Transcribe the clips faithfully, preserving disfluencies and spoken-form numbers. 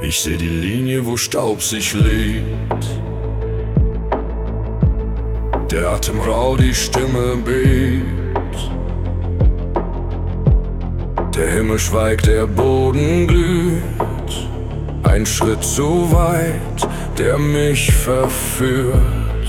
Ich seh die Linie, wo Staub sich legt. Der Atem rau, die Stimme bebt. Der Himmel schweigt, der Boden glüht. Ein Schritt zu weit, der mich verführt.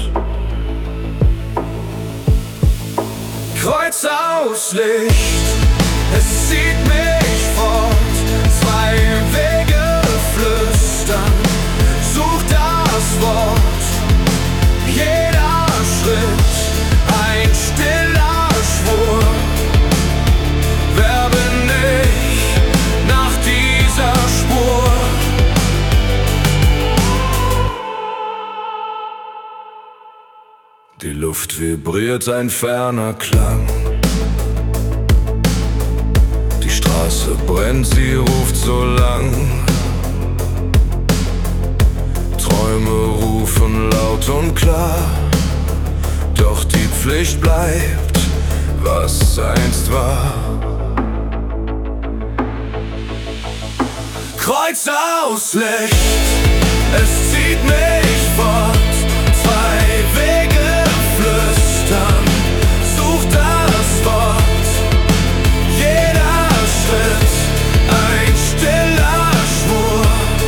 Kreuz aus Licht, es zieht mich fort. Zwei Wege flüstern, such das Wort. Jeder Schritt, ein stiller Schwur. Wer bin ich nach dieser Spur? Die Luft vibriert, ein ferner Klang. Die Straße brennt, sie ruft so lang. Träume rufen laut und klar, doch die Pflicht bleibt, was einst war. Kreuz aus Licht, es zieht mich fort. Zwei Wege flüstern, such das Wort. Jeder Schritt, ein stiller Schwur.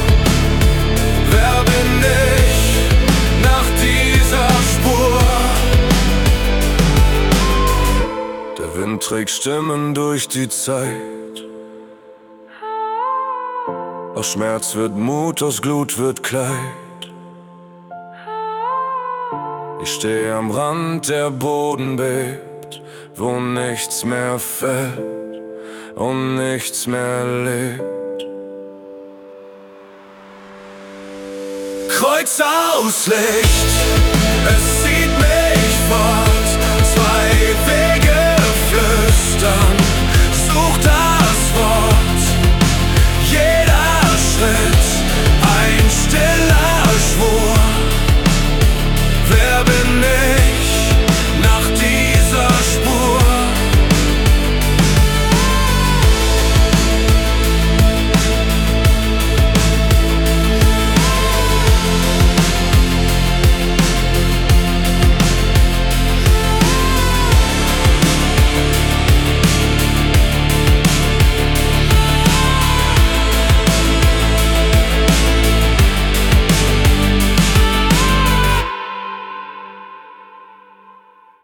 Wer bin ich nach dieser Spur? Der Wind trägt Stimmen durch die Zeit. Aus Schmerz wird Mut, aus Glut wird Kleid. Ich stehe am Rand, der Boden bebt, wo nichts mehr fällt und nichts mehr lebt. Kreuz aus Licht, es zieht mich fort.